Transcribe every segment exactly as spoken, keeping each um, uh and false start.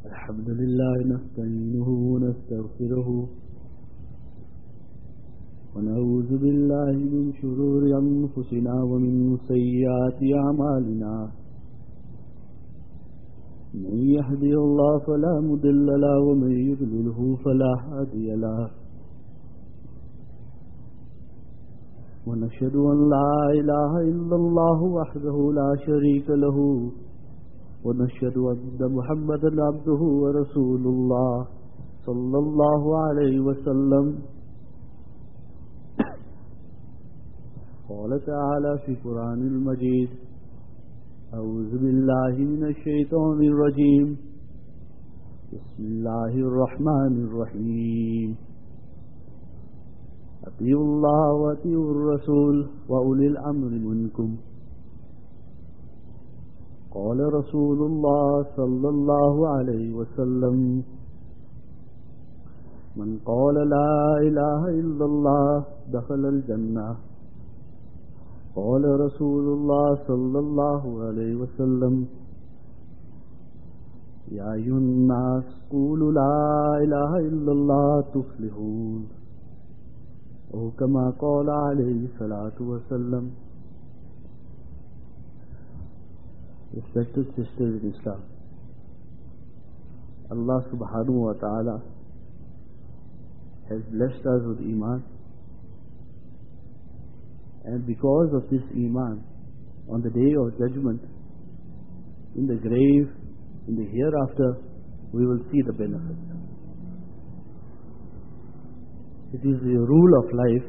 الحمد لله نستعينه ونستغفره ونعوذ بالله من شرور أنفسنا ومن سيئات أعمالنا من يهده الله فلا مضل له ومن يضلله فلا هادي له ونشهد أن لا إله إلا الله وحده لا شريك له ونشهد أن محمدا عبده ورسول الله صلى الله عليه وسلم قال تعالى في القرآن المجيد أعوذ بالله من الشيطان الرجيم بسم الله الرحمن الرحيم أطيعوا الله وأطيعوا الرسول وأولي الأمر منكم قال رسول الله صلى الله عليه وسلم من قال لا إله إلا الله دخل الجنة قال رسول الله صلى الله عليه وسلم يا أيها الناس قولوا لا إله إلا الله تفلحون أو كما قال عليه الصلاة والسلام. Respected sisters in Islam, Allah subhanahu wa ta'ala has blessed us with Iman, and because of this Iman, on the day of judgment, in the grave, in the hereafter, we will see the benefits. It is the rule of life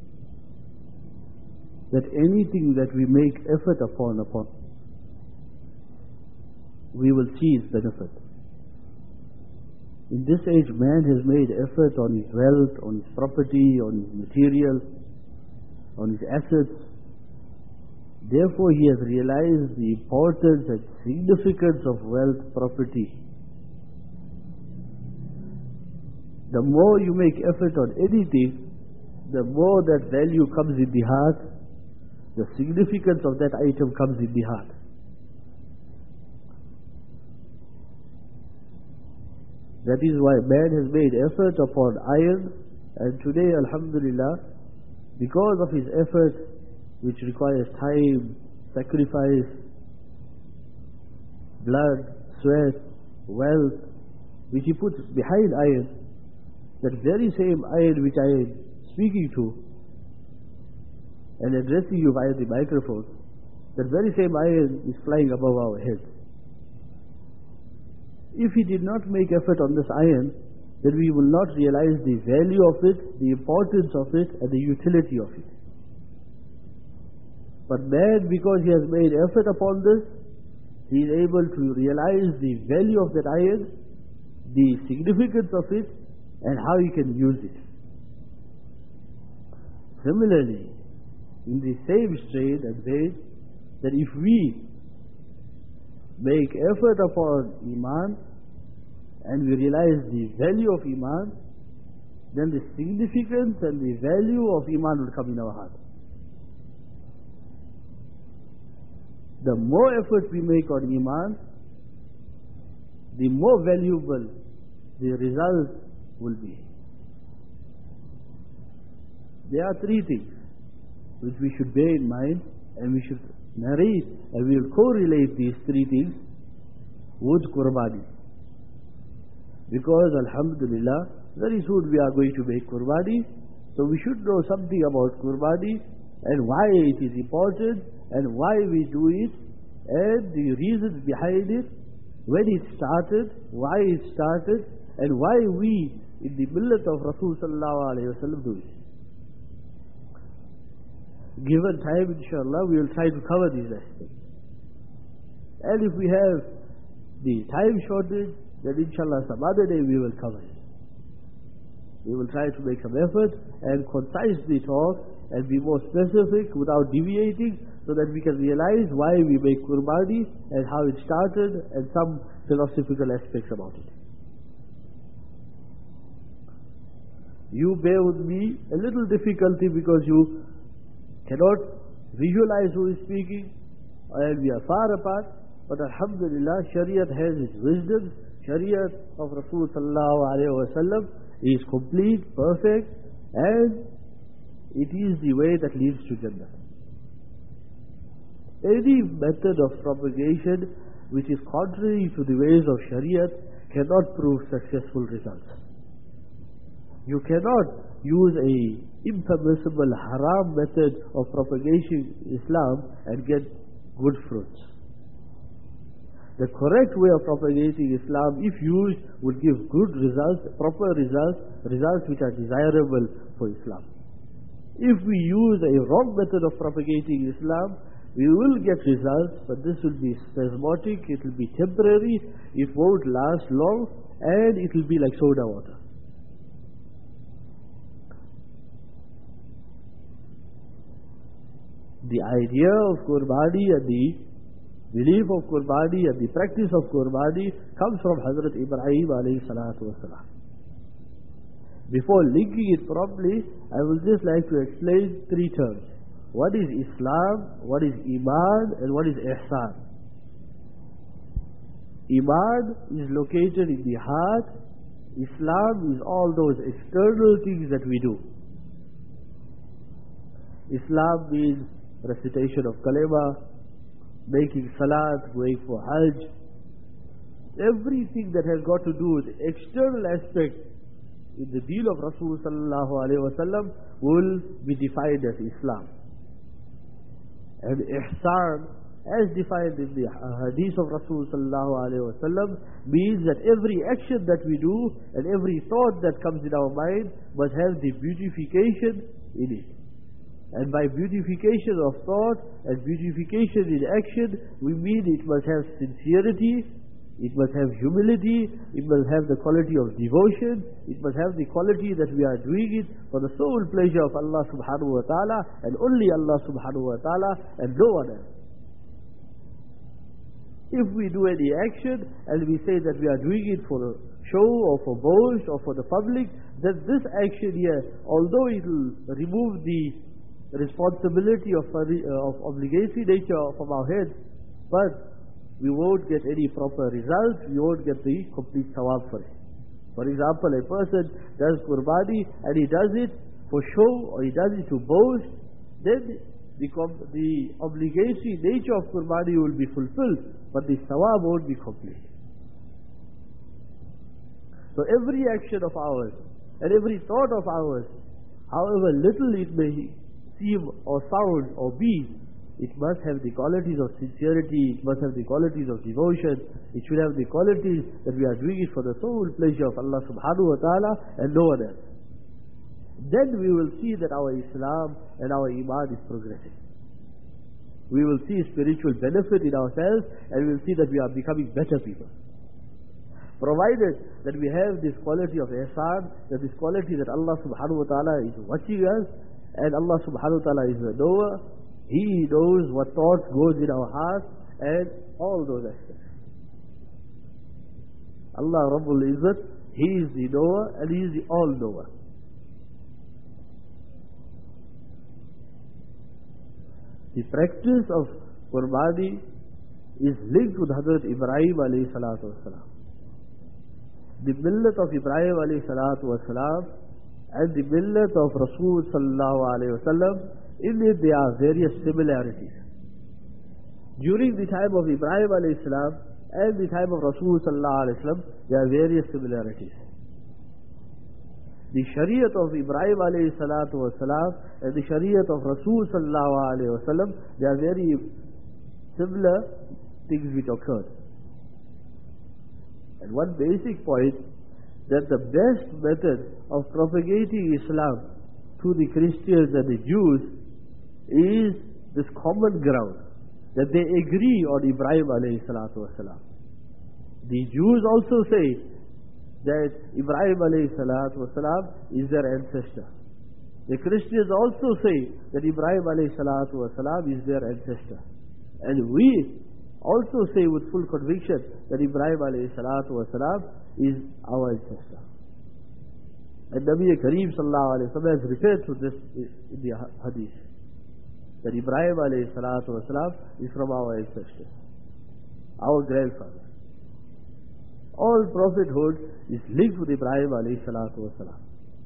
that anything that we make effort upon upon we will see its benefit. In this age, man has made effort on his wealth, on his property, on his material, on his assets. Therefore, he has realized the importance and significance of wealth, property. The more you make effort on anything, the more that value comes in the heart, the significance of that item comes in the heart. That is why man has made effort upon iron, and today, alhamdulillah, because of his effort, which requires time, sacrifice, blood, sweat, wealth, which he puts behind iron, that very same iron which I am speaking to and addressing you via the microphone, that very same iron is flying above our heads. If he did not make effort on this iron, then we will not realize the value of it, the importance of it, and the utility of it. But man, because he has made effort upon this, he is able to realize the value of that iron, the significance of it, and how he can use it. Similarly, in the same strain and vein, that if we make effort upon Iman, and we realize the value of Iman, then the significance and the value of Iman will come in our heart. The more effort we make on Iman, the more valuable the result will be. There are three things which we should bear in mind, and we should narrate, and we will correlate these three things with Qurbani. Because alhamdulillah, very soon we are going to make Qurbani, so we should know something about Qurbani and why it is important and why we do it and the reasons behind it, when it started, why it started, and why we in the millat of Rasul sallallahu alayhi wa sallam do it. Given time, inshallah, we will try to cover these aspects. And if we have the time shortage, then inshallah some other day we will cover it. We will try to make some effort and concisely talk and be more specific without deviating, so that we can realize why we make Qurbani and how it started and some philosophical aspects about it. You bear with me a little difficulty because you cannot visualize who is speaking and we are far apart, but alhamdulillah, Shariat has its wisdom Shariat of Rasul sallallahu alayhi wa sallam is complete, perfect, and it is the way that leads to Jannah. Any method of propagation which is contrary to the ways of Shariat cannot prove successful results. You cannot use a impermissible haram method of propagating Islam and get good fruits. The correct way of propagating Islam, if used, would give good results, proper results, results which are desirable for Islam. If we use a wrong method of propagating Islam, we will get results, but this will be spasmodic, it will be temporary, it won't last long, and it will be like soda water. The idea of Qurbani and the belief of Qurbani and the practice of Qurbani comes from Hazrat Ibrahim alayhi salatu wasalam. Before linking it properly, I would just like to explain three terms. What is Islam, what is Iman, and what is Ihsan. Iman is located in the heart. Islam is all those external things that we do. Islam means recitation of kalima, making salat, going for hajj. Everything that has got to do with external aspect in the deen of Rasul sallallahu alayhi wa sallam will be defined as Islam. And Ihsan, as defined in the hadith of Rasul sallallahu alayhi wa sallam, means that every action that we do and every thought that comes in our mind must have the beautification in it. And by beautification of thought and beautification in action, we mean it must have sincerity, it must have humility, it must have the quality of devotion, it must have the quality that we are doing it for the sole pleasure of Allah subhanahu wa ta'ala, and only Allah subhanahu wa ta'ala, and no one else. If we do any action and we say that we are doing it for show or for boast or for the public, then this action here, although it will remove the responsibility of, uh, of obligatory nature from our heads, but we won't get any proper results, we won't get the complete sawab for it. For example, a person does Qurbani and he does it for show or he does it to boast, then the, the obligatory nature of Qurbani will be fulfilled, but the sawab won't be complete. So every action of ours and every thought of ours, however little it may seem or sound or be, it must have the qualities of sincerity, it must have the qualities of devotion, it should have the qualities that we are doing it for the sole pleasure of Allah subhanahu wa ta'ala and no one else. Then we will see that our Islam and our Iman is progressing. We will see spiritual benefit in ourselves, and we will see that we are becoming better people. Provided that we have this quality of ihsan, that this quality that Allah subhanahu wa ta'ala is watching us, and Allah subhanahu wa ta'ala is the knower. He knows what thoughts goes in our hearts and all those aspects. Allah Rabbul Izzat, He is the knower and He is the all-knower. The practice of Qurbani is linked with Hazrat Ibrahim alayhi salatu wasalam. The millat of Ibrahim alayhi salatu wasalam and the millat of Rasul sallallahu alayhi wa sallam, in it there are various similarities. During the time of Ibrahim alayhi salam and the time of Rasul sallallahu alayhi wa sallam, there are various similarities. The Shariat of Ibrahim alayhi salatu wa salam and the Shariat of Rasul sallallahu alayhi wa sallam, they are very similar things which occurred. And one basic point, that the best method of propagating Islam to the Christians and the Jews is this common ground, that they agree on Ibrahim alayhi salatu wasalam. The Jews also say that Ibrahim alayhi salatu wasalam is their ancestor. The Christians also say that Ibrahim alayhi salatu wasalam is their ancestor. And we also say with full conviction that Ibrahim alayhi salatu wasalam is our ancestor. And Nabi Kareem sallallahu alayhi wa sallam has referred to this in the hadith, that Ibrahim alayhi salatu wasalam is from our ancestors, our grandfather. All prophethood is linked with Ibrahim alayhi salatu wasalam.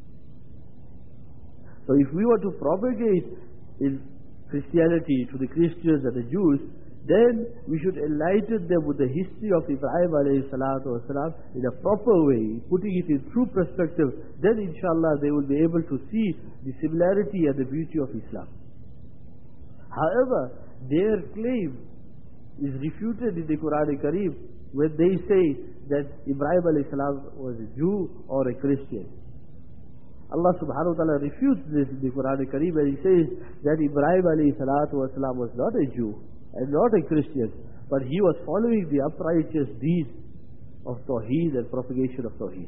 So if we were to propagate in Christianity to the Christians and the Jews, then we should enlighten them with the history of Ibrahim alayhi salatu wasalam in a proper way, putting it in true perspective. Then inshallah they will be able to see the similarity and the beauty of Islam. However, their claim is refuted in the Quran Kareem when they say that Ibrahim alayhi salam was a Jew or a Christian. Allah subhanahu wa ta'ala refutes this in the Quran Kareem and He says that Ibrahim alayhi salatu wasalam was not a Jew and not a Christian, but he was following the uprighteous deeds of Tawheed and propagation of Tawheed.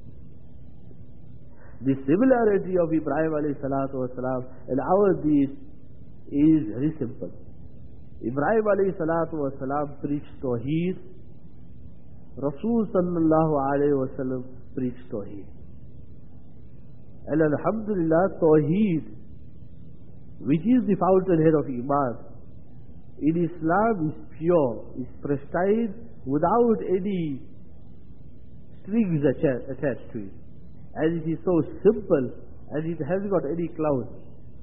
The similarity of Ibrahim alayhi salatu wasalam and our deeds is very simple. Ibrahim alayhi salatu wasalam preached Tawheed. Rasul sallallahu alayhi wasallam preached Tawheed. And alhamdulillah, Tawheed, which is the fountainhead of Iman, in Islam is pure, is pristine, without any strings attached to it. And it is so simple, and it hasn't got any clouds.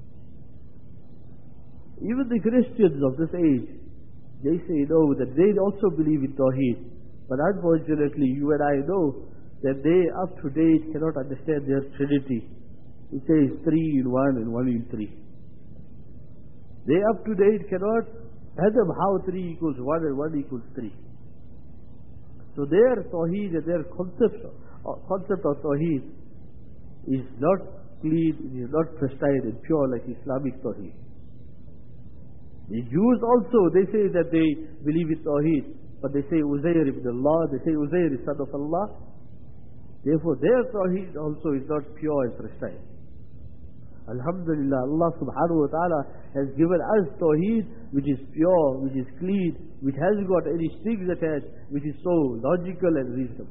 Even the Christians of this age, they say no, that they also believe in Tawheed. But unfortunately, you and I know that they up to date cannot understand their Trinity. It says three in one and one in three. They up to date cannot fathom how three equals one and one equals three. So their Tawheed and their concept, concept of Tawheed is not clean, it is not pristine and pure like Islamic Tawheed. The Jews also, they say that they believe in Tawheed, but they say Uzair ibn Allah, they say Uzair is son of Allah. Therefore their Tawheed also is not pure and pristine. Alhamdulillah, Allah subhanahu wa ta'ala has given us Tawheed which is pure, which is clean, which hasn't got any strings attached, which is so logical and reasonable.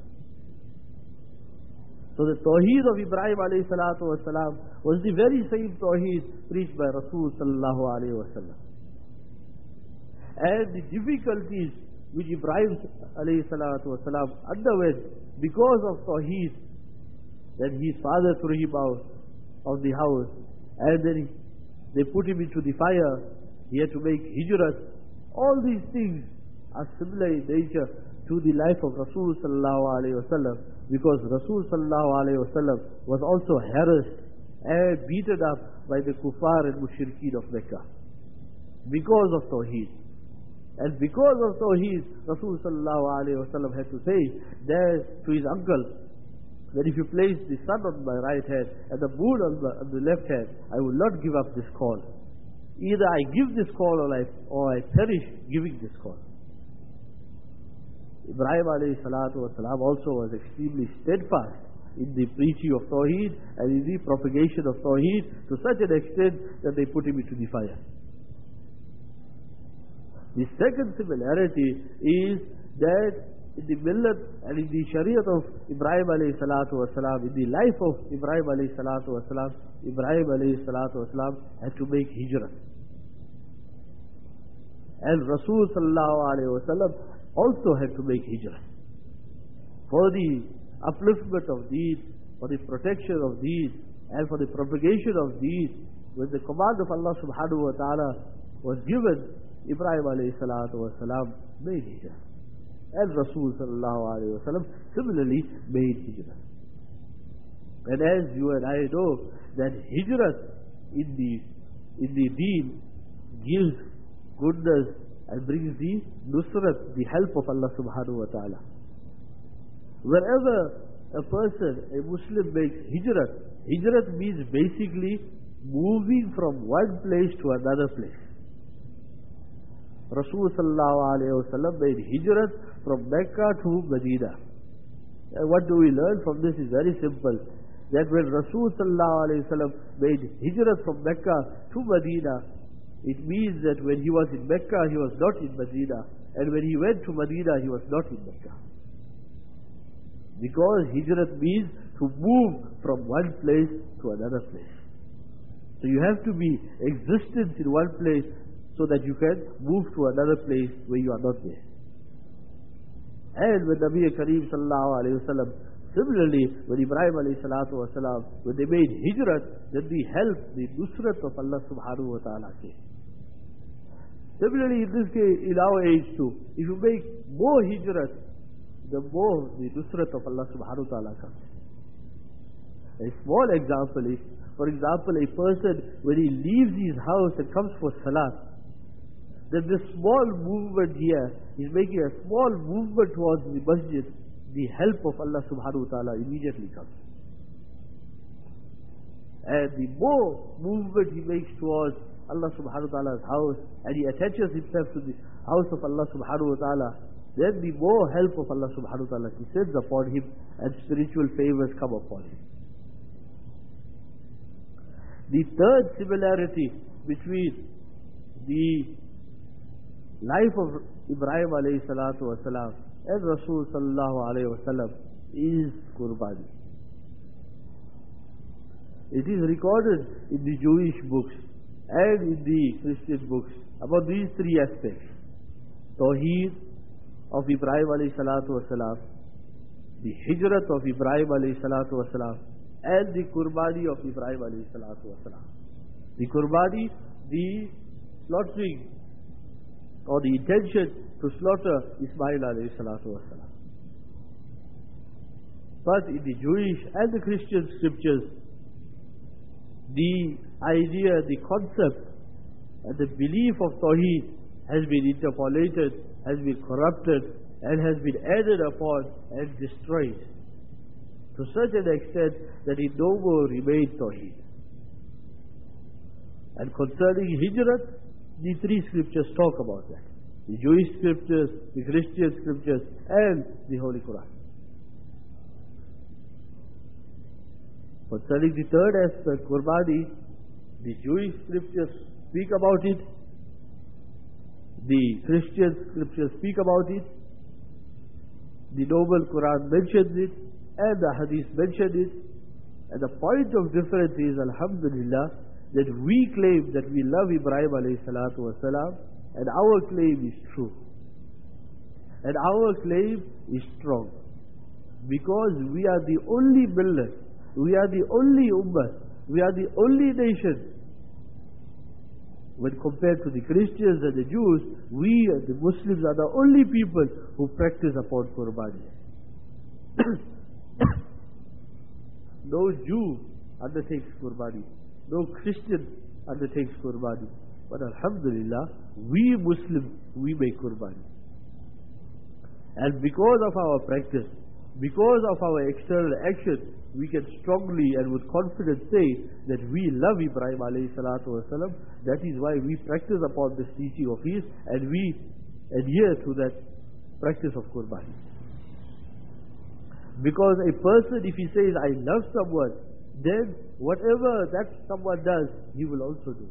So the Tawheed of Ibrahim alayhi salatu wasalam was the very same Tawheed preached by Rasul sallallahu alayhi wasallam. And the difficulties which Ibrahim alayhi salatu wasalam underwent because of Tawheed, that his father threw him out of the house, and then he, they put him into the fire, he had to make hijrat. All these things are similar in nature to the life of Rasul sallallahu alayhi wasallam, because Rasul sallallahu alayhi wasallam was also harassed and beaten up by the kuffar and mushrikeen of Mecca because of Tawheed. And because of Tawheed, Rasul sallallahu alayhi wasallam had to say that to his uncle, that if you place the sun on my right hand and the moon on the, on the left hand, I will not give up this call. Either I give this call or I, or I perish giving this call. Ibrahim alayhi salatu wasalam also was extremely steadfast in the preaching of Tawheed and in the propagation of Tawheed to such an extent that they put him into the fire. The second similarity is that in the millat and in the shariat of Ibrahim alayhi salatu wasalam, in the life of Ibrahim alayhi salatu wasalam, Ibrahim alayhi salatu wasalam had to make hijrah. And Rasul sallallahu alayhi wasallam also had to make hijrah. For the upliftment of deeds, for the protection of deeds, and for the propagation of deeds, when the command of Allah subhanahu wa ta'ala was given, Ibrahim alayhi salatu wasalam made hijrah. And Rasul sallallahu alayhi wasallam similarly made hijrah. And as you and I know that hijrah in the, in the deen gives goodness and brings the nusrat, the help of Allah subhanahu wa ta'ala. Wherever a person, a Muslim makes hijrah, hijrah means basically moving from one place to another place. Rasul sallallahu alayhi wa sallam made hijrat from Mecca to Medina. And what do we learn from this is very simple. That when Rasul sallallahu alayhi wa sallam made hijrat from Mecca to Medina, it means that when he was in Mecca, he was not in Medina. And when he went to Medina, he was not in Mecca. Because hijrat means to move from one place to another place. So you have to be existent in one place so that you can move to another place where you are not there. And when Nabi Kareem sallallahu alayhi wa sallam, similarly, when Ibrahim alayhi salatu wa salam, when they made hijrat, then the help, the nusrat of Allah subhanahu wa ta'ala came. Similarly, in this case, in our age too, if you make more hijrat, the more the nusrat of Allah subhanahu wa ta'ala comes. A small example is, for example, a person, when he leaves his house and comes for salat, then this small movement here is making a small movement towards the masjid, the help of Allah subhanahu wa ta'ala immediately comes. And the more movement he makes towards Allah subhanahu wa ta'ala's house, and he attaches himself to the house of Allah subhanahu wa ta'ala, then the more help of Allah subhanahu wa ta'ala descends upon him, and spiritual favors come upon him. The third similarity between the life of Ibrahim alayhi salatu wa salam and Rasul sallallahu alayhi wa sallam is Qurbani. It is recorded in the Jewish books and in the Christian books about these three aspects: Tawheed of Ibrahim alayhi salatu wa salam, the Hijrat of Ibrahim alayhi salatu wa salam, and the Qurbani of Ibrahim alayhi salatu wa salam. The Qurbani, the slaughtering or the intention to slaughter Ismail alayhi salatu wa salam. But in the Jewish and the Christian scriptures, the idea, the concept, and the belief of Tawheed has been interpolated, has been corrupted, and has been added upon and destroyed to such an extent that it no more remained Tawheed. And concerning Hijrat, the three scriptures talk about that: the Jewish scriptures, the Christian scriptures, and the Holy Quran. Concerning the third aspect, Qurbani, the Jewish scriptures speak about it, the Christian scriptures speak about it, the Noble Quran mentions it, and the Hadith mentioned it. And the point of difference is, alhamdulillah, that we claim that we love Ibrahim alayhi salatu wa salam, and our claim is true. And our claim is strong. Because we are the only millet, we are the only ummah, we are the only nation. When compared to the Christians and the Jews, we, the Muslims, are the only people who practice upon Qurbani. No Jew undertakes Qurbani. No Christian undertakes Qurbani. But alhamdulillah, we Muslims, we make Qurbani. And because of our practice, because of our external action, we can strongly and with confidence say that we love Ibrahim alayhi salatu wa salam. That is why we practice upon this teaching of his, and we adhere to that practice of Qurbani. Because a person, if he says, I love someone, then whatever that someone does, he will also do.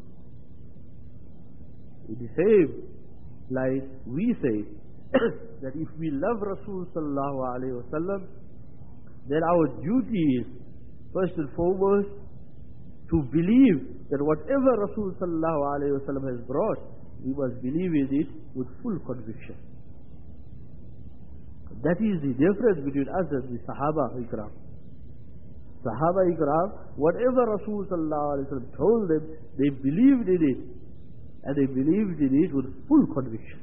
In the same line, we say that if we love Rasul sallallahu alayhi wa sallam, then our duty is, first and foremost, to believe that whatever Rasul sallallahu alayhi wa sallam has brought, we must believe in it with full conviction. That is the difference between us and the Sahaba Ikram. Sahaba Ikram, whatever Rasul sallallahu alayhi wa sallam told them, they believed in it, and they believed in it with full conviction.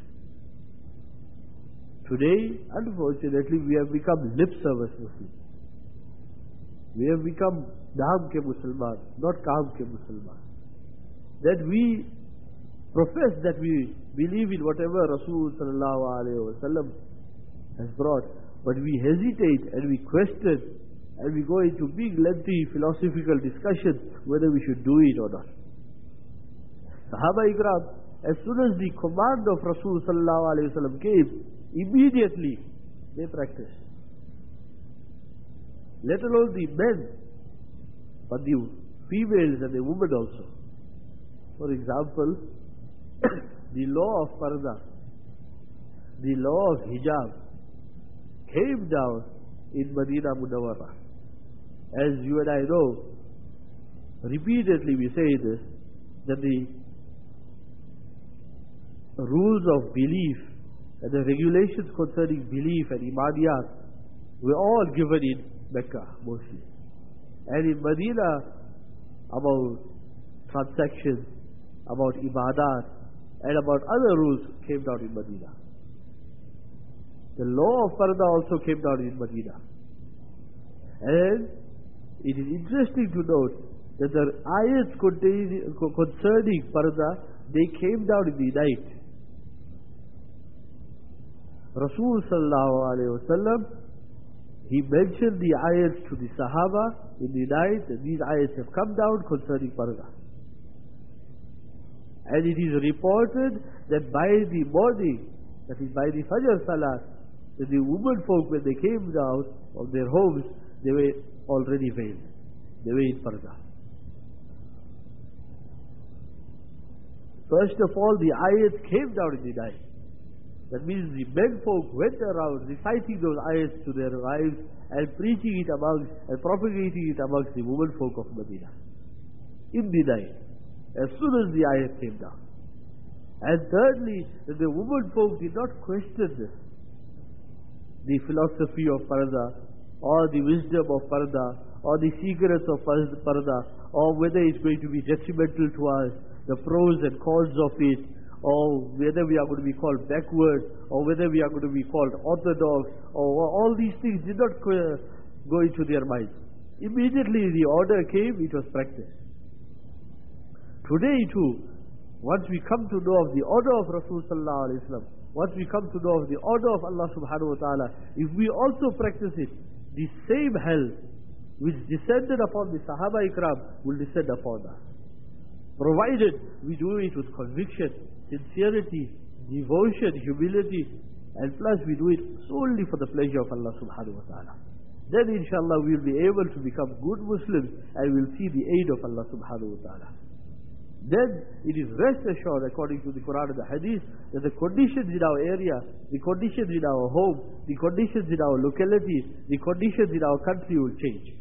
Today, unfortunately, we have become lip service Muslims. We have become Naam ke Musliman, not Kaam ke Musliman. That we profess that we believe in whatever Rasul sallallahu alayhi wa sallam has brought, but we hesitate and we question and we go into big lengthy philosophical discussions whether we should do it or not. Sahaba Ikram, as soon as the command of Rasul sallallahu alayhi wa sallam came, immediately they practiced. Let alone the men, but the females and the women also. For example, the law of parda, the law of hijab came down in Madinah Munawwarah. As you and I know, repeatedly we say this, that the rules of belief And the regulations concerning belief and imaniyat were all given in Mecca mostly. And in Medina, about transactions, about ibadat, and about other rules came down in Medina. The law of Parda also came down in Medina. And it is interesting to note that the ayats concerning Parda, they came down in the night. Rasul sallallahu alayhi wa sallam, he mentioned the ayats to the Sahaba in the night, and these ayats have come down concerning Parda. And it is reported that by the morning, that is by the Fajr Salah, that the women folk, when they came down of their homes, they were already veiled. They were in Parda. First of all, the ayats came down in the night. That means the men folk went around reciting those ayats to their wives and preaching it amongst and propagating it amongst the women folk of Medina. In the night, as soon as the ayat came down. And thirdly, that the women folk did not question this, the philosophy of Parda, or the wisdom of Parda, or the secrets of Parda, or whether it's going to be detrimental to us, the pros and cons of it, or whether we are going to be called backward, or whether we are going to be called orthodox, or all these things did not go into their minds. Immediately the order came, it was practiced. Today too, once we come to know of the order of Rasul sallallahu alaihi wasallam, once we come to know of the order of Allah subhanahu wa ta'ala, if we also practice it, the same hell which descended upon the Sahaba Ikram will descend upon us. Provided we do it with conviction, sincerity, devotion, humility, and plus we do it solely for the pleasure of Allah subhanahu wa ta'ala. Then inshallah we will be able to become good Muslims and we will see the aid of Allah subhanahu wa ta'ala. Then it is rest assured, according to the Quran and the Hadith, that the conditions in our area, the conditions in our home, the conditions in our locality, the conditions in our country will change.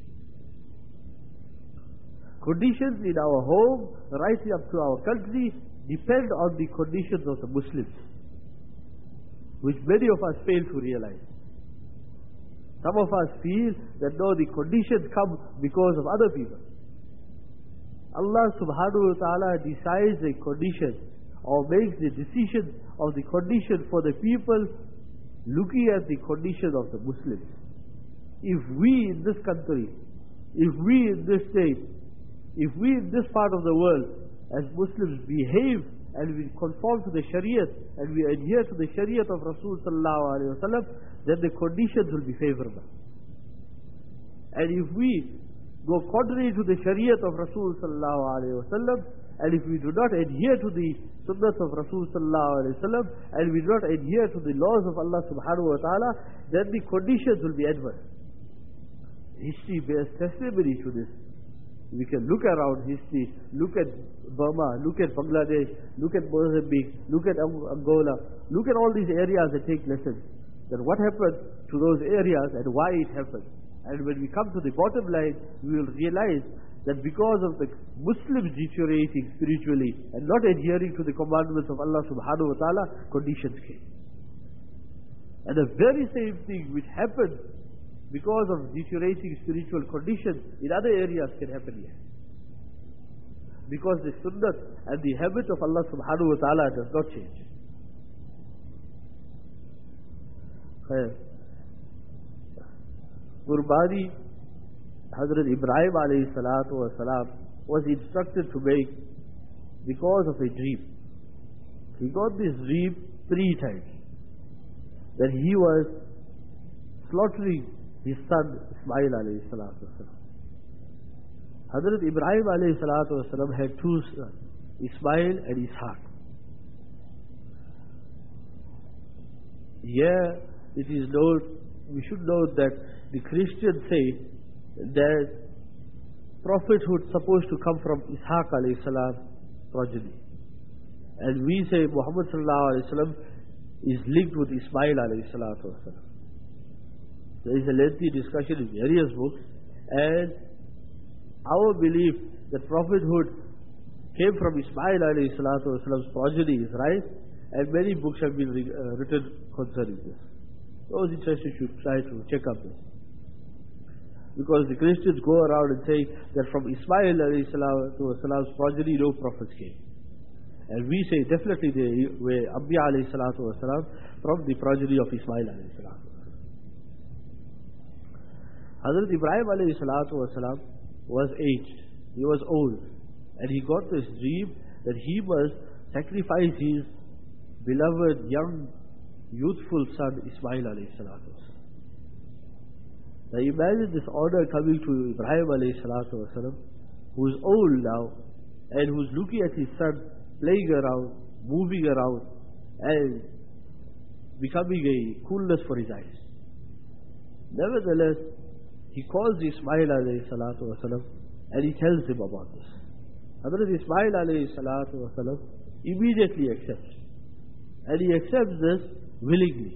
Conditions in our home, right up to our country, depend on the conditions of the Muslims, which many of us fail to realize. Some of us feel that no, the conditions come because of other people. Allah subhanahu wa ta'ala decides a condition or makes the decision of the condition for the people looking at the condition of the Muslims. If we in this country, if we in this state, if we in this part of the world as Muslims behave and we conform to the Shariat and we adhere to the Shariat of Rasul sallallahu alaihi wasallam, then the conditions will be favorable. And if we go contrary to the Shariat of Rasul sallallahu alaihi wasallam, and if we do not adhere to the Sunnah of Rasul sallallahu alaihi wasallam, and we do not adhere to the laws of Allah subhanahu wa ta'ala, then the conditions will be adverse. History bears testimony to this. We can look around history, look at Burma, look at Bangladesh, look at Mozambique, look at Angola, look at all these areas that take lessons. Then what happened to those areas and why it happened. And when we come to the bottom line, we will realize that because of the Muslims deteriorating spiritually and not adhering to the commandments of Allah subhanahu wa ta'ala, conditions came. And the very same thing which happened because of deteriorating spiritual conditions in other areas can happen here. Because the sunnah and the habit of Allah subhanahu wa ta'ala does not change. Qurbani, Hazrat Ibrahim alayhi salatu wa salam was instructed to make because of a dream. He got this dream three times, that he was slaughtering his son Ismail alayhi salatu wa salam. Hazrat Ibrahim alayhi salatu wa salam had two sons, Ismail and Ishaq. Here it is known, we should note that the Christians say that prophethood is supposed to come from Ishaq alayhi salam progeny. And we say Muhammad sallallahu alayhi wasallam is linked with Ismail alayhi salatu wasalam. There is a lengthy discussion in various books, and our belief that prophethood came from Ismail alayhi salatu wasalam's progeny is right, and many books have been re uh, written concerning this. Those interested should try to check up this. Because the Christians go around and say that from Ismail alayhi salam's progeny no prophets came. And we say definitely they were Anbiya alayhi salatu wasalam from the progeny of Ismail alayhi salatu wasalam. Hazrat Ibrahim alayhi salatu wasalam was aged. He was old. And he got this dream that he must sacrifice his beloved young youthful son Ismail alayhi salatu wasalam. Now imagine this order coming to Ibrahim alayhi salatu wasalam, who is old now and who is looking at his son playing around, moving around and becoming a coolness for his eyes. Nevertheless, he calls Ismail alayhi salatu wasalam and he tells him about this. Hazrat Ismail alayhi salatu wasalam immediately accepts. And he accepts this willingly.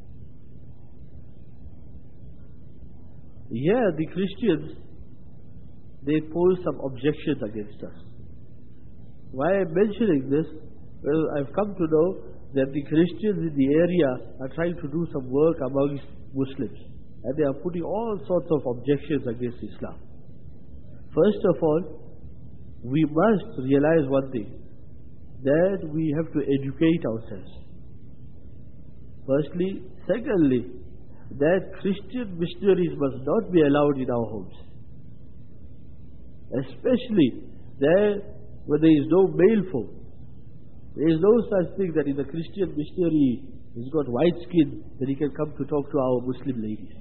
Here the Christians, they pose some objections against us. Why I'm mentioning this? Well, I've come to know that the Christians in the area are trying to do some work amongst Muslims. And they are putting all sorts of objections against Islam. First of all, we must realize one thing, that we have to educate ourselves. Firstly. Secondly, that Christian missionaries must not be allowed in our homes. Especially there where there is no male folk. There is no such thing that if the Christian missionary has got white skin, that he can come to talk to our Muslim ladies.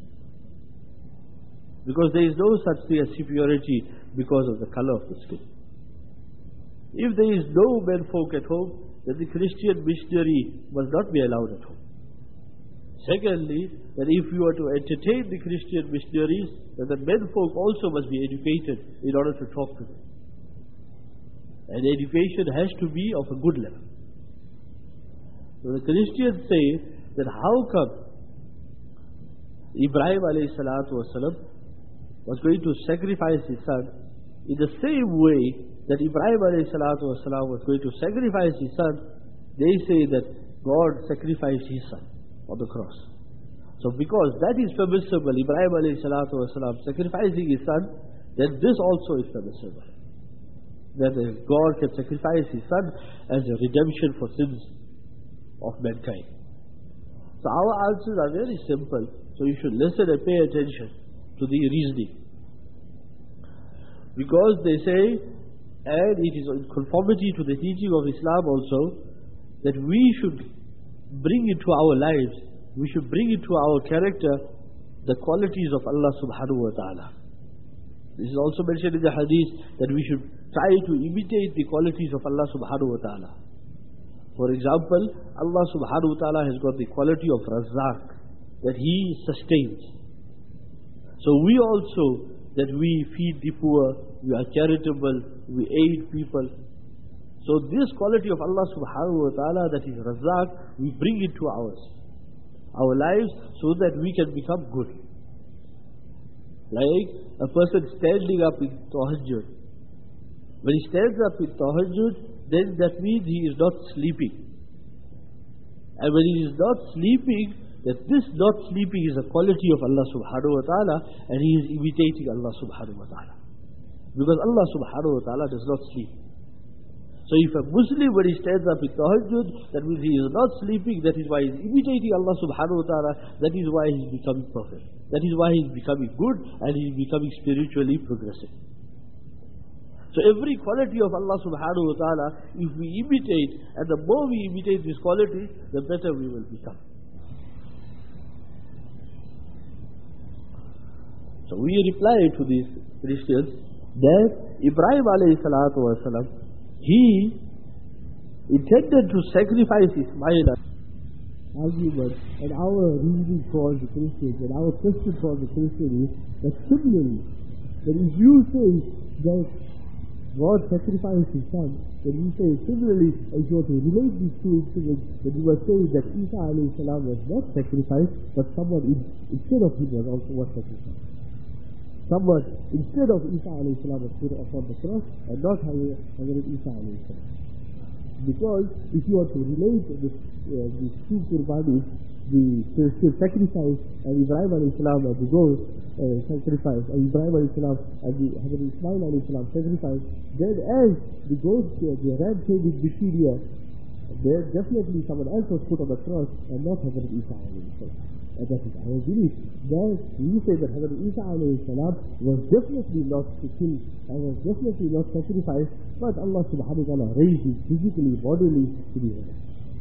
Because there is no such thing as superiority because of the color of the skin. If there is no men folk at home, then the Christian missionary must not be allowed at home. Secondly, that if you are to entertain the Christian missionaries, then the men folk also must be educated in order to talk to them. And education has to be of a good level. So the Christians say that how come Ibrahim alayhi salatu wasalam was going to sacrifice his son in the same way that Ibrahim alayhi salatu wasalam was going to sacrifice his son. They say that God sacrificed his son on the cross. So because that is permissible, Ibrahim alayhi salatu wasalam sacrificing his son, then this also is permissible. That God can sacrifice his son as a redemption for sins of mankind. So our answers are very simple. So you should listen and pay attention to the reasoning. Because they say, and it is in conformity to the teaching of Islam also, that we should bring into our lives, we should bring into our character the qualities of Allah subhanahu wa ta'ala. This is also mentioned in the hadith that we should try to imitate the qualities of Allah subhanahu wa ta'ala. For example, Allah subhanahu wa ta'ala has got the quality of Razzaq, that He sustains. So we also, that we feed the poor, we are charitable, we aid people. So this quality of Allah subhanahu wa ta'ala, that is Razzaq, we bring it to ours, our lives, so that we can become good. Like a person standing up in tahajjud. When he stands up in tahajjud, then that means he is not sleeping. And when he is not sleeping, that this not sleeping is a quality of Allah subhanahu wa ta'ala, and he is imitating Allah subhanahu wa ta'ala. Because Allah subhanahu wa ta'ala does not sleep. So if a Muslim, when he stands up in tahajjud, that means he is not sleeping, that is why he is imitating Allah subhanahu wa ta'ala, that is why he is becoming perfect. That is why he is becoming good, and he is becoming spiritually progressive. So every quality of Allah subhanahu wa ta'ala, if we imitate, and the more we imitate this quality, the better we will become. So we reply to these Christians that Ibrahim alayhi salatu wasalam, he intended to sacrifice Ismail. Argument and our reasoning towards the Christians and our question towards the Christians is that similarly, that if you say that God sacrificed his son, then we say similarly, if you want to relate these two incidents, then you must say that Isa alayhi salam was not sacrificed, but someone in, instead of him was also was sacrificed. Someone instead of Isa alayhi salam was put upon the cross, and not Hazrat Isa alayhi salam. Because if you are to relate this, uh, these two qurbanis, the, the, the sacrifice and Ibrahim alayhi salam and the goat uh, sacrifice, and Ibrahim alayhi salam and the Hazrat Ismail alayhi salam sacrifice, then as the goat, uh, the ram came in between here, there definitely someone else was put on the cross and not Hazrat Isa alayhi salam. And that is our belief. Then we say that Hazrat Isa alayhi salam was definitely not killed and was definitely not sacrificed, but Allah subhanahu wa ta'ala raised him physically, bodily to the heaven.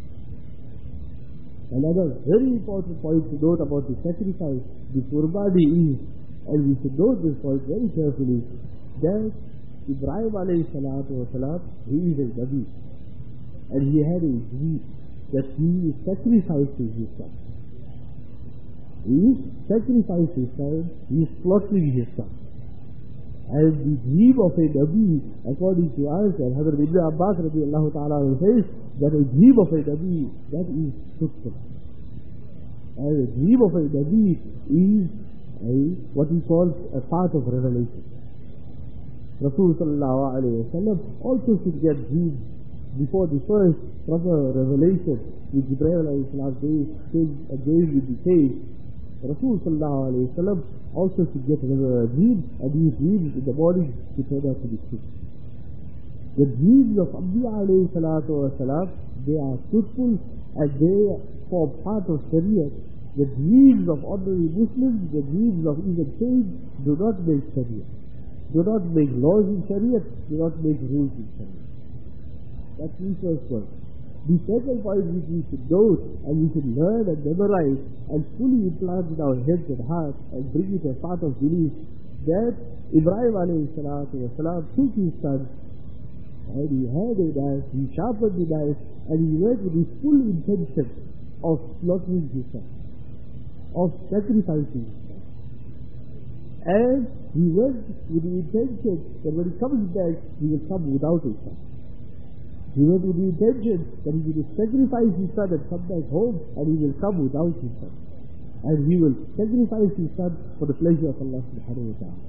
Another very important point to note about the sacrifice, the qurbani is, and we should note this point very carefully, that Ibrahim alayhi salatu wa salam, he is a Nabi, and he had a dream that he is sacrificing his son. He is sacrificing his son, he is slaughtering his son. And the dream of a Nabi, according to us, and Hazrat Ibn Abbas radiallahu ta'ala says, that a dream of a Nabi, that is truthful. And a dream of a Nabi is a, what he calls a part of revelation. Rasul sallallahu alayhi wa sallam also should get dreams before the first proper revelation which Ibrahim alayhi salam gave, gave with the cave. Rasul sallallahu alayhi wa sallam also should get a dream, and these dreams in the morning to turn out to be true. The dreams of Anbiya alayhi salatu wa salam, they are truthful and they form part of Shariah. The dreams of ordinary Muslims, the dreams of even saints, do not make Shariah. Do not make laws in Shariah, do not make rules in Shariah. That's the first point. The second point which we should note and we should learn and memorize and fully implant in our heads and hearts and bring it as part of belief, that Ibrahim alayhi salatu wa salam took his son and he had a knife, he sharpened the knife, and he went with his full intention of slaughtering his son, of sacrificing his son. And he went with the intention that when he comes back, he will come without his son. He went with the intention that he will sacrifice his son and come back home, and he will come without his son. And he will sacrifice his son for the pleasure of Allah subhanahu wa ta'ala.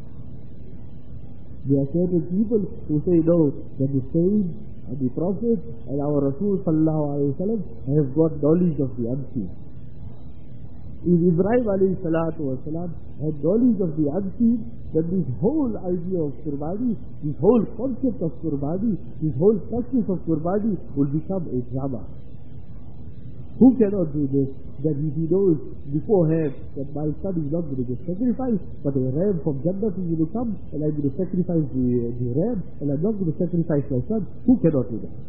There are certain people who say no, that the saints and the prophets and our Rasul sallallahu alayhi wa sallam have got knowledge of the unseen. If Ibrahim alayhi salatu wa salam had knowledge of the unseen, then this whole idea of qurbani, this whole concept of qurbani, this whole practice of qurbani will become a drama. Who cannot do this? That if he knows beforehand that my son is not going to get sacrificed, but a ram from Jannah is going to come, and I'm going to sacrifice the, the ram, and I'm not going to sacrifice my son, who cannot do that?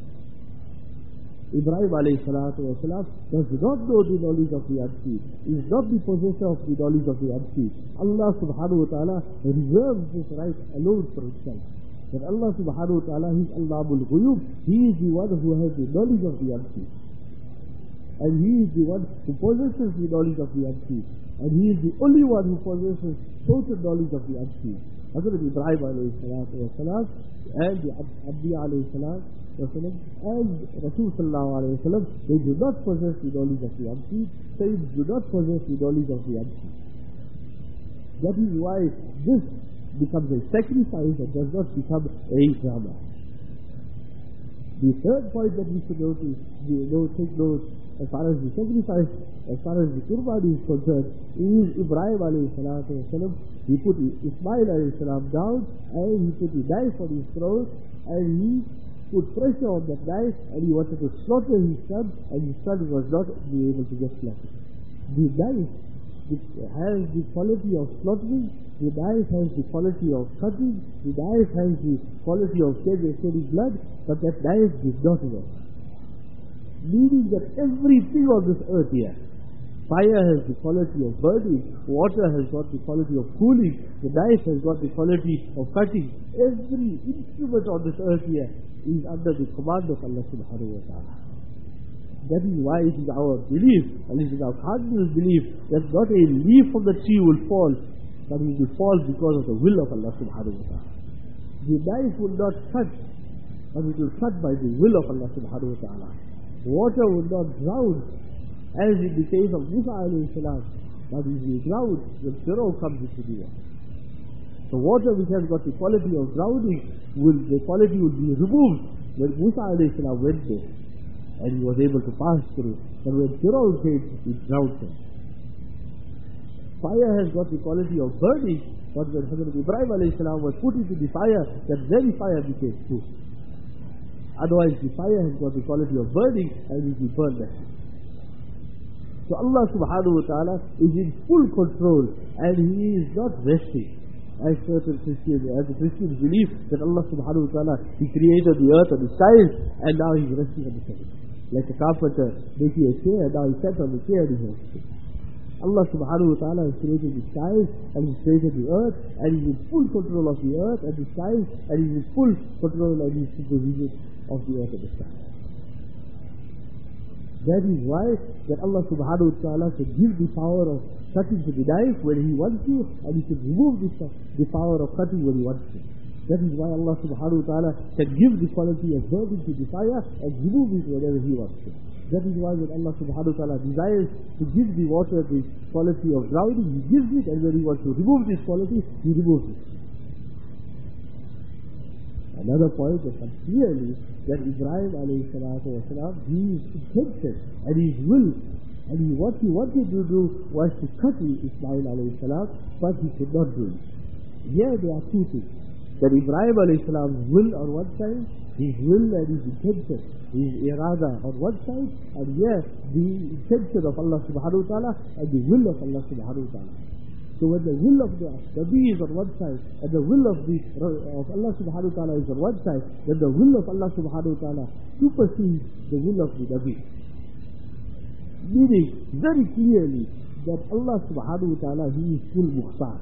Ibrahim alayhi salatu wa salam does not know the knowledge of the unseen. He is not the possessor of the knowledge of the unseen. Allah subhanahu wa ta'ala reserves this right alone for himself. That Allah subhanahu wa ta'ala, He is Allamul Ghuyub. He is the one who has the knowledge of the unseen. And He is the one who possesses the knowledge of the unseen. And He is the only one who possesses total knowledge of the unseen. Hazrat Ibrahim alayhi salatu wa salam and the Anbiya alayhi salatu and Rasul sallallahu alayhi wa sallam, they do not possess the knowledge of the unseen. Saints do not possess the knowledge of the unseen. That is why this becomes a sacrifice and does not become a drama. The third point that we should note is, we know, take note, as far as the sacrifice, as far as the qurbani is concerned, is Ibrahim alayhi salatu wa sallam. He put Ismail alayhi salam down, and he put the knife on his throat, and he put pressure on that knife, and he wanted to slaughter his son, and his son was not be able to get slaughtered. The knife has the quality of slaughtering, the knife has the quality of cutting, the knife has the quality of shedding blood, but that knife did not work. Meaning that everything on this earth here, fire has the quality of burning, water has got the quality of cooling, the knife has got the quality of cutting. Every instrument on this earth here is under the command of Allah subhanahu wa ta'ala. That is why it is our belief, and it is our cardinal belief, that not a leaf from the tree will fall, but it will fall because of the will of Allah subhanahu wa ta'ala. The knife will not cut, but it will cut by the will of Allah subhanahu wa ta'ala. Water will not drown, as in the case of Musa alayhi salam, but it will drown when Pharaoh comes into the water. The water which has got the quality of drowning, will the quality will be removed when Musa alayhi salam went there, and he was able to pass through, but when Pharaoh came, he drowned him. Fire has got the quality of burning, but when Hazrat Ibrahim alayhi salam was put into the fire, that very fire became food. Otherwise, the fire has got the quality of burning, and it will burn that. So Allah subhanahu wa ta'ala is in full control, and He is not resting. As certain Christians, as the Christians believe that Allah subhanahu wa ta'ala, He created the earth and the skies, and now He's resting on the heavens. Like a carpenter making a chair, now He sat on the chair and He's resting. Allah subhanahu wa ta'ala has created the skies, and He's created the earth, and He's in full control of the earth and the skies, and He's in full control of the supervision of the earth and the skies. That is why that Allah subhanahu wa ta'ala can give the power of cutting to the knife when He wants to, and He can remove the, the power of cutting when He wants to. That is why Allah subhanahu wa ta'ala can give the quality of burning to the fire and remove it whenever He wants to. That is why when Allah subhanahu wa ta'ala desires to give the water the quality of drowning, He gives it, and when He wants to remove this quality, He removes it. Another point that comes clearly that Ibrahim alayhi salatu wa salam, his intention and his will, and he, what he wanted to do was to cut Ismail alayhi salam, but he could not do it. Here there are two things. That Ibrahim alayhi salam's will on one side, his will and his intention, his irada on one side, and here the intention of Allah subhanahu wa ta'ala and the will of Allah subhanahu wa ta'ala. So when the will of the Nabi is on one side, and the will of the of Allah subhanahu wa ta'ala is on one side, then the will of Allah subhanahu wa ta'ala supersedes the will of the Nabi. Meaning very clearly that Allah subhanahu wa ta'ala, He is full mukhtar.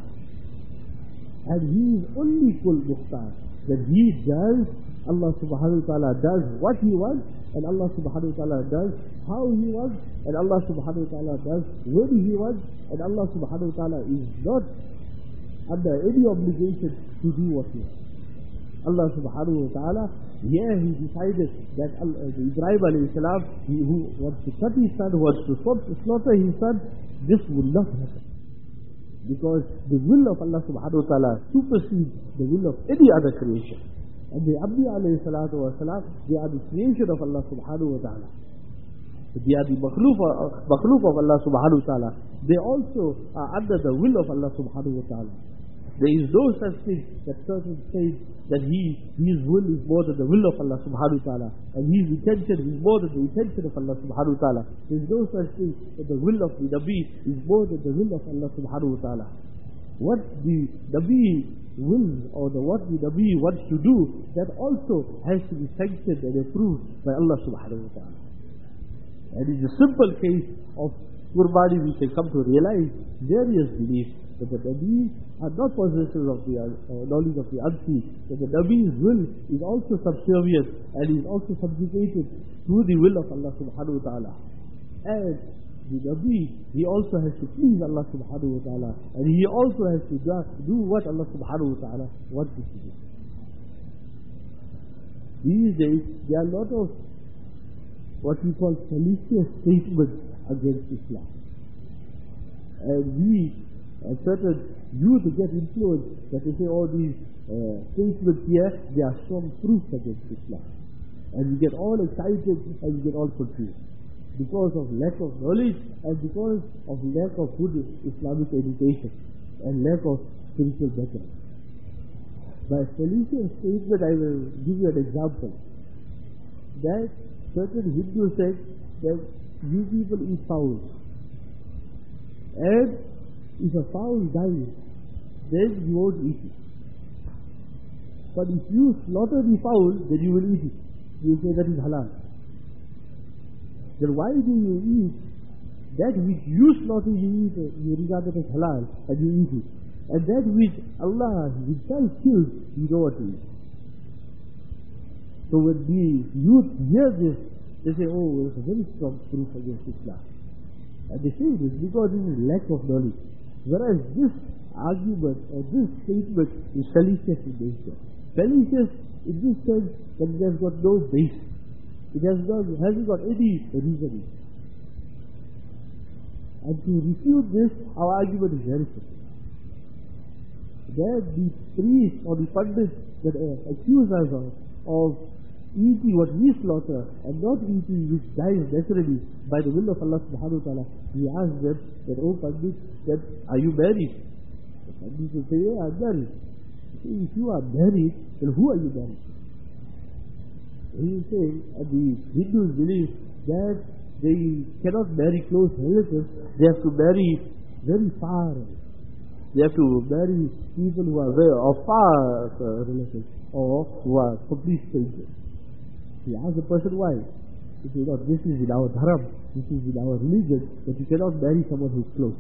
And He is only full mukhtar. That He does, Allah subhanahu wa ta'ala does what He wants, and Allah subhanahu wa ta'ala does how He wants, and Allah subhanahu wa ta'ala does when He wants, and Allah subhanahu wa ta'ala is not under any obligation to do what He wants. Allah subhanahu wa ta'ala, here He decided that uh, Ibrahim alayhi salam, he who wants to cut his son, who wants to slaughter his son, this will not happen. Because the will of Allah subhanahu wa ta'ala supersedes the will of any other creation. And the Anbiya alayhi salatu wa salam, they are the creation of Allah subhanahu wa ta'ala. They are the makhlooq of Allah subhanahu wa ta'ala. They also are under the will of Allah subhanahu wa ta'ala. There is no such thing that certain say that he, his will is more than the will of Allah subhanahu wa ta'ala, and his intention is more than the intention of Allah subhanahu wa ta'ala. There is no such thing that the will of the Nabi is more than the will of Allah subhanahu wa ta'ala. What the Nabi wills, or the what the Nabi wants to do, that also has to be sanctioned and approved by Allah subhanahu wa ta'ala. And in the simple case of Qurbani, we can come to realize various beliefs that the Nabis are not possessors of the uh, knowledge of the unseen, that the Nabi's will is also subservient and is also subjugated to the will of Allah subhanahu wa ta'ala. And the Nabi, he also has to please Allah subhanahu wa ta'ala, and he also has to do what Allah subhanahu wa ta'ala wants him to do. These days, there are a lot of what we call fallacious statements against Islam. And we, a certain youth get influenced that they say all these uh, statements here, they are strong proofs against Islam. And we get all excited and we get all confused. Because of lack of knowledge and because of lack of good Islamic education and lack of spiritual background. By fallacious statement, I will give you an example. That certain Hindus said that you people eat fowl, and if a fowl dies, then you won't eat it. But if you slaughter the fowl, then you will eat it. You say that is halal. Then why do you eat that which you slaughter, you eat, you regard it as halal, and you eat it, and that which Allah Himself kills, you don't want to eat? So when the youth hear this, they say, oh, it's a very strong proof against Islam. And they say this because it is lack of knowledge. Whereas this argument or this statement is fallacious in nature. Fallacious in this sense that it has got no base. It has not, hasn't got any reasoning. And to refute this, our argument is very simple. That the priests or the pundits that uh, accuse us of, of eating what we slaughter and not eating which dies naturally by the will of Allah subhanahu wa ta'ala, we ask them that, oh Pandit, that are you married? The Pandit will say, yeah, I'm married. Say, if you are married, then who are you married? He will say, and the Hindus believe that they cannot marry close relatives, they have to marry very far. They have to marry people who are very, or far uh, relatives, or who are complete strangers. He asks the person why. He says, no, this is in our dharam, this is in our religion, that you cannot marry someone who is close.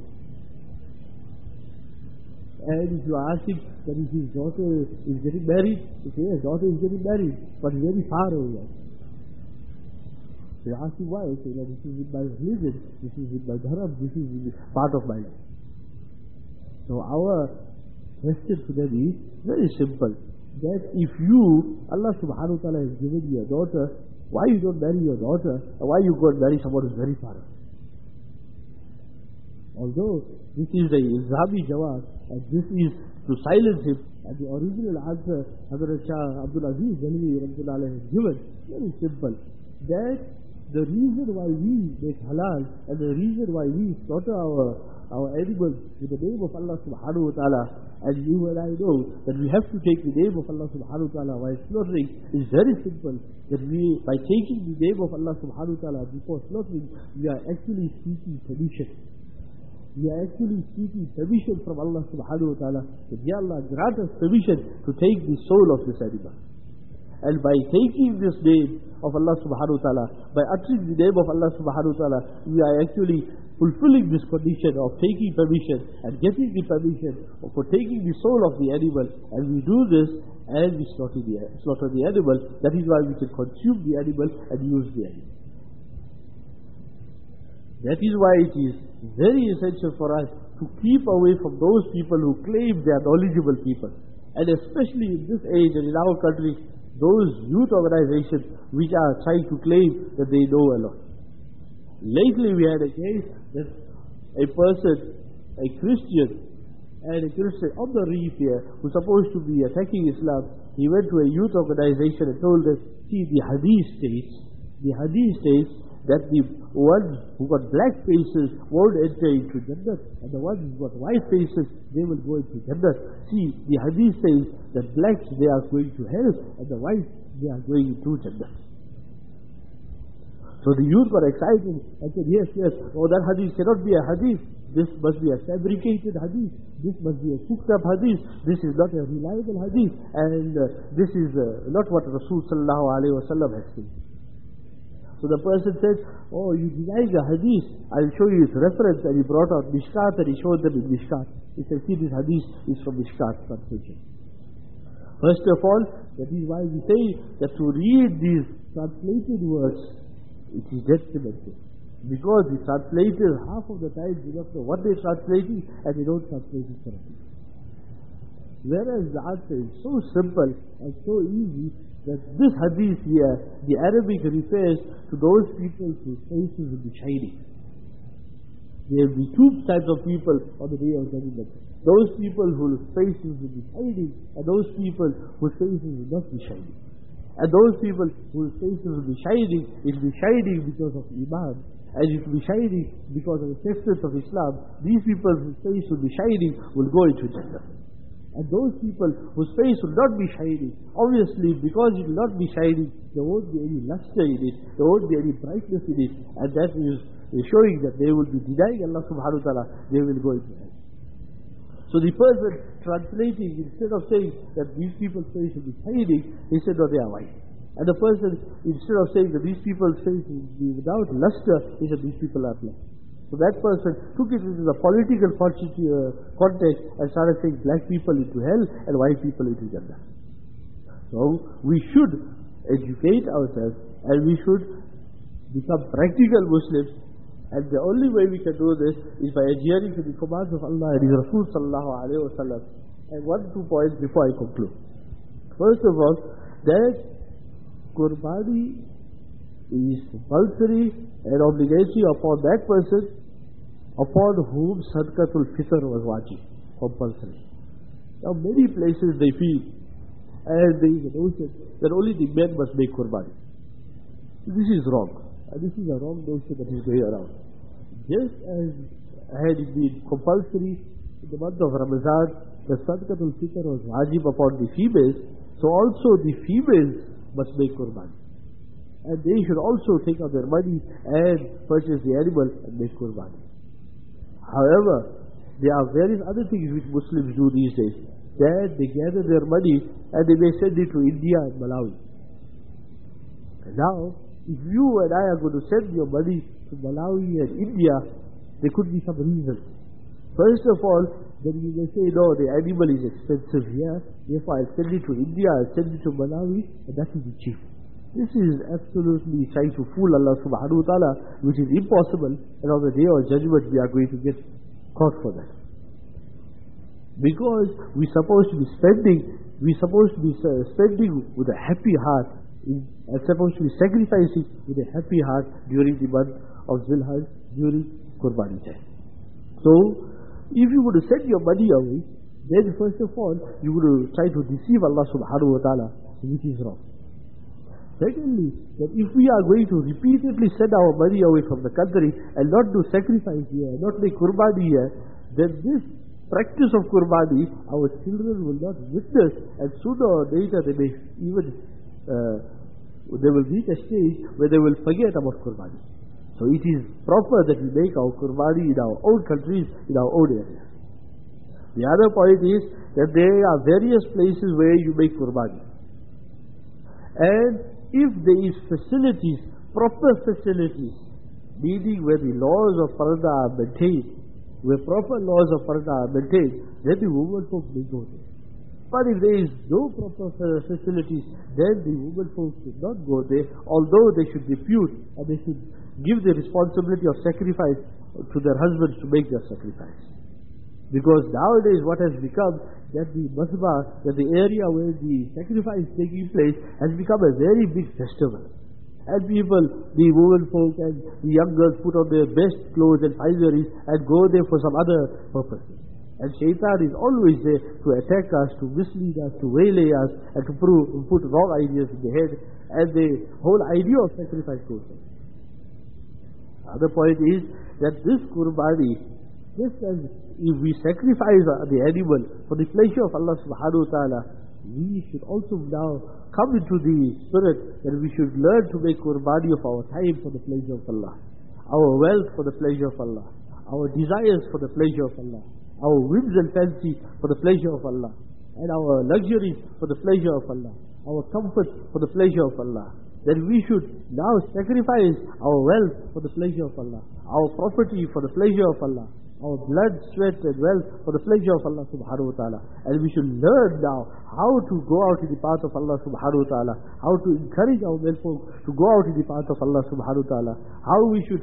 And if you ask him that if his daughter is getting married, he says, yes, daughter is getting married, but is very far away. So you ask him why, he says, no, this is in my religion, this is in my dharam, this is in part of my life. So our question to them is very simple, that if you, Allah subhanahu wa ta'ala has given you a daughter, why you don't marry your daughter, or why you go and marry someone who is very far away? Although this is the Ilzami Jawab, and this is to silence him, and the original answer Hazrat Shah Abdul Aziz Jalvi has given, very simple, that the reason why we make halal, and the reason why we slaughter our our animals with the name of Allah subhanahu wa ta'ala, and you and I know that we have to take the name of Allah subhanahu wa ta'ala while slaughtering, is very simple, that we, by taking the name of Allah subhanahu wa ta'ala before slaughtering, we are actually seeking permission. We are actually seeking permission from Allah subhanahu wa ta'ala, that Ya Allah, grant us permission to take the soul of this animal. And by taking this name of Allah subhanahu wa ta'ala, by uttering the name of Allah subhanahu wa ta'ala, we are actually fulfilling this condition of taking permission and getting the permission for taking the soul of the animal. And we do this and we slaughter the, slaughter the animal. That is why we can consume the animal and use the animal. That is why it is very essential for us to keep away from those people who claim they are knowledgeable people. And especially in this age and in our country, those youth organizations which are trying to claim that they know a lot. Lately we had a case that a person, a Christian, and a Christian on the reef here, who was supposed to be attacking Islam, he went to a youth organization and told them, see, the hadith states, the hadith states that the ones who got black faces won't enter into Jannah, and the ones who got white faces, they will go into Jannah. See, the hadith says that blacks, they are going to hell, and the whites, they are going into Jannah. So the youth got excited and said, yes, yes, oh, that hadith cannot be a hadith. This must be a fabricated hadith. This must be a cooked up hadith. This is not a reliable hadith. And uh, this is uh, not what Rasul sallallahu alayhi wa sallam has said. So the person said, oh, you denying a hadith, I'll show you its reference. And he brought out Mishkat and he showed them in Mishkat. He said, see, this hadith is from Mishkat translation. First of all, that is why we say that to read these translated words, it is detrimental. Because the translators half of the time do not know what they're translating and they don't translate it correctly. Whereas the answer is so simple and so easy that this hadith here, the Arabic refers to those people whose faces will be shining. There will be two types of people on the day of judgment. Those people whose faces will be shining and those people whose faces will not be shining. And those people whose faces will be shining, it will be shining because of Iman, and it will be shining because of the acceptance of Islam. These people whose face will be shining will go into Jannah. And those people whose face will not be shining, obviously because it will not be shining, there won't be any luster in it, there won't be any brightness in it, and that is showing that they will be denying Allah subhanahu wa ta'ala, they will go into hell. So the person translating, instead of saying that these people's face will be shining, he said, no, they are white. And the person, instead of saying that these people's face will be without luster, he said, these people are black. So that person took it into the political context and started saying black people into hell and white people into Jannah. So we should educate ourselves and we should become practical Muslims. And the only way we can do this is by adhering to the commands of Allah and His Rasul sallallahu alayhi wa sallam. And one two points before I conclude. First of all, that Qurbani is compulsory and obligatory upon that person upon whom Sadaqatul Fitr was wajib, compulsory. Now many places they feel and there is a notion that only the men must make qurbani. This is wrong. And this is a wrong notion that is going around. Just as had it been compulsory in the month of Ramadan, the Sadaqatul Fitr was wajib upon the females, so also the females must make qurbani. And they should also take out their money and purchase the animal and make qurbani. However, there are various other things which Muslims do these days. That they gather their money and they may send it to India and Malawi. And now, if you and I are going to send your money to Malawi and India, there could be some reasons. First of all, then you may say, no, the animal is expensive here, therefore I'll send it to India, I'll send it to Malawi, and that will be cheap. This is absolutely trying to fool Allah subhanahu wa ta'ala, which is impossible, and on the day of judgment we are going to get caught for that. Because we're supposed to be spending, we're supposed to be spending with a happy heart, and supposed to be sacrificing with a happy heart during the month of Zilhaj, during Qurbani time. So, if you were to send your money away, then first of all, you would try to deceive Allah subhanahu wa ta'ala, which is wrong. Secondly, that if we are going to repeatedly send our money away from the country and not do sacrifice here, not make qurbani here, then this practice of qurbani, our children will not witness, and sooner or later they may even, uh, they will reach a stage where they will forget about qurbani. So it is proper that we make our qurbani in our own countries, in our own areas. The other point is that there are various places where you make qurbani. And if there is facilities, proper facilities, meaning where the laws of parda are maintained, where proper laws of parda are maintained, then the women folk may go there. But if there is no proper facilities, then the women folk should not go there, although they should repute and they should give the responsibility of sacrifice to their husbands to make their sacrifice. Because nowadays what has become that the masbah, that the area where the sacrifice is taking place has become a very big festival. And people, the women folk and the young girls put on their best clothes and fineries and go there for some other purposes. And shaitan is always there to attack us, to mislead us, to waylay us, and to prove, put wrong ideas in the head. And the whole idea of sacrifice goes on. Other point is that this qurbani, just as if we sacrifice the animal for the pleasure of Allah subhanahu wa ta'ala, we should also now come into the spirit that we should learn to make qurbani of our time for the pleasure of Allah, our wealth for the pleasure of Allah, our desires for the pleasure of Allah, our whims and fancies for the pleasure of Allah, and our luxuries for the pleasure of Allah, our comfort for the pleasure of Allah. That we should now sacrifice our wealth for the pleasure of Allah, our property for the pleasure of Allah, our blood, sweat and wealth for the pleasure of Allah subhanahu wa ta'ala. And we should learn now how to go out in the path of Allah subhanahu wa ta'ala, how to encourage our men folk to go out in the path of Allah subhanahu wa ta'ala, how we should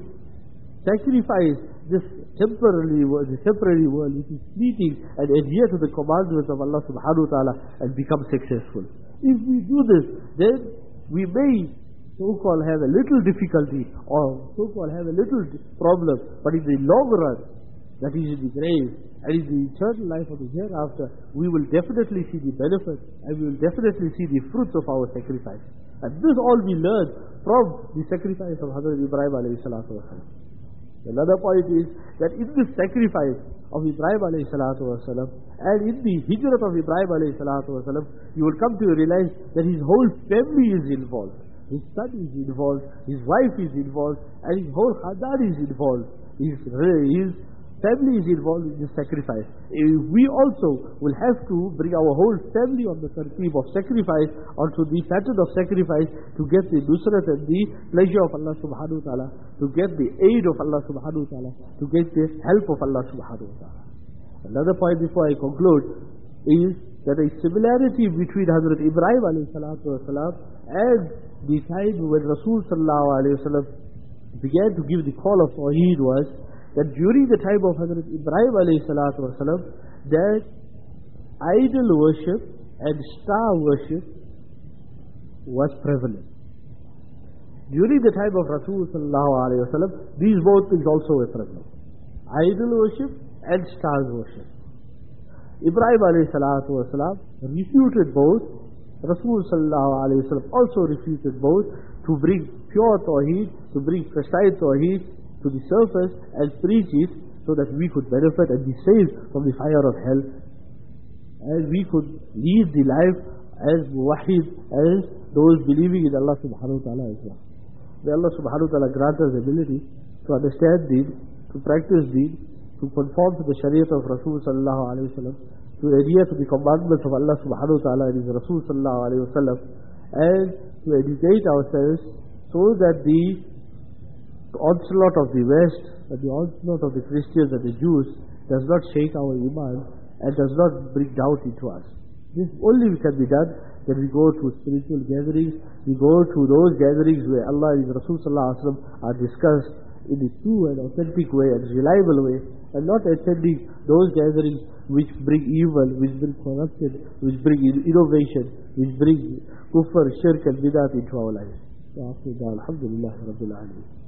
sacrifice this temporary world, this temporary world which is fleeting, and adhere to the commandments of Allah subhanahu wa ta'ala and become successful. If we do this, then we may so-called have a little difficulty or so-called have a little problem, but in the long run, that is in the grave and in the eternal life of the hereafter, we will definitely see the benefit and we will definitely see the fruits of our sacrifice. And this all we learn from the sacrifice of Hazrat Ibrahim alayhi salatu wasalam. Another point is that in this sacrifice of Ibrahim alayhi salatu wasalam and in the hijrat of Ibrahim alayhi salatu wasalam, you will come to realize that his whole family is involved. His son is involved, his wife is involved, and his whole khandan is involved. His, his family is involved in this sacrifice. We also will have to bring our whole family on the tartib of sacrifice, onto the pattern of sacrifice, to get the nusrat and the pleasure of Allah subhanahu wa ta'ala, to get the aid of Allah subhanahu wa ta'ala, to get the help of Allah subhanahu wa ta'ala. Another point before I conclude is that a similarity between Hazrat Ibrahim alayhi salatu wasalam and the time when Rasul sallallahu alayhi wasallam began to give the call of Tawheed was that during the time of Hazrat Ibrahim alayhi salatu wasalam, that idol worship and star worship was prevalent. During the time of Rasul sallallahu alayhi wasallam, these both things also were prevalent. Idol worship and star worship. Ibrahim alayhi salatu wasalam refuted both, Rasul sallallahu alayhi wa sallam also refuted both, to bring pure tawheed, to bring precise tawheed to the surface and preach it so that we could benefit and be saved from the fire of hell. And we could lead the life as muwahid, as those believing in Allah subhanahu wa ta'ala as well. May Allah subhanahu wa ta'ala grant us ability to understand deen, to practice deen, to conform to the shariat of Rasul sallallahu alayhi wa sallam, to adhere to the commandments of Allah subhanahu wa ta'ala and His Rasul sallallahu alayhi wa sallam, and to educate ourselves so that the onslaught of the West and the onslaught of the Christians and the Jews does not shake our iman and does not bring doubt into us. This only can be done when we go to spiritual gatherings, we go to those gatherings where Allah and His Rasul sallallahu alaihi wasallam are discussed in the true and authentic way and reliable way, and not attending those gatherings which bring evil, which bring corruption, which bring innovation, which bring kufr, shirk and bid'at into our lives. Alhamdulillah Rabbil Alameen.